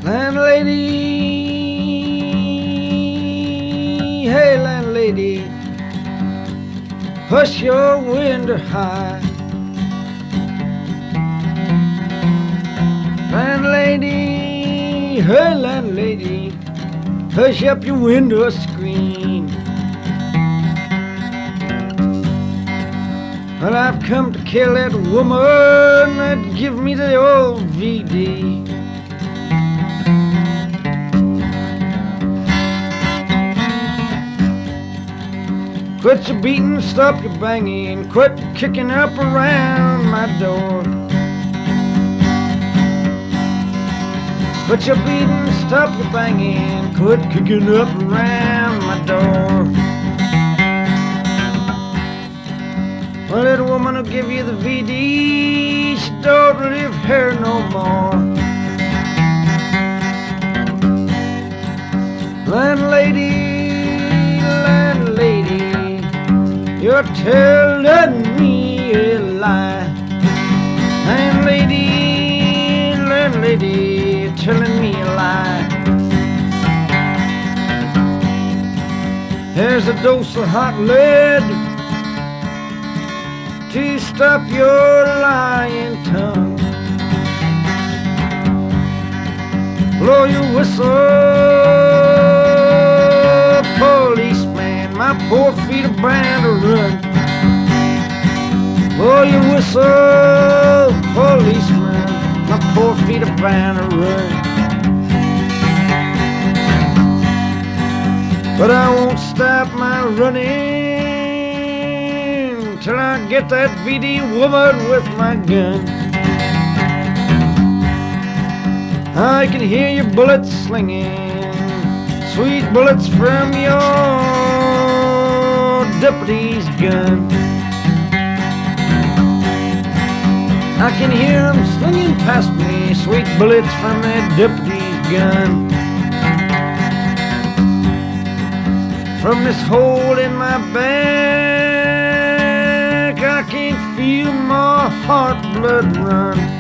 Landlady, hey landlady, push your window high. Landlady, hey landlady, push up your window screen. Well, I've come to kill that woman that give me the old VD. Quit your beating, stop your banging, quit kicking up around my door. Quit your beating, stop your banging, quit kicking up around my door. Well, that woman will give you the VD, she don't live here no more. Landlady, landlady, you're telling me a lie. Landlady, landlady, you're telling me a lie. There's a dose of hot lead to stop your lying tongue. Blow your whistle, policeman, my poor feet are bound to run. Blow your whistle, policeman, my poor feet are bound to run. But I won't stop my running till I get that VD woman with my gun. I can hear your bullets slinging, sweet bullets from your deputy's gun. I can hear them slinging past me, sweet bullets from that deputy's gun. From this hole in my back, I can feel my heart blood run.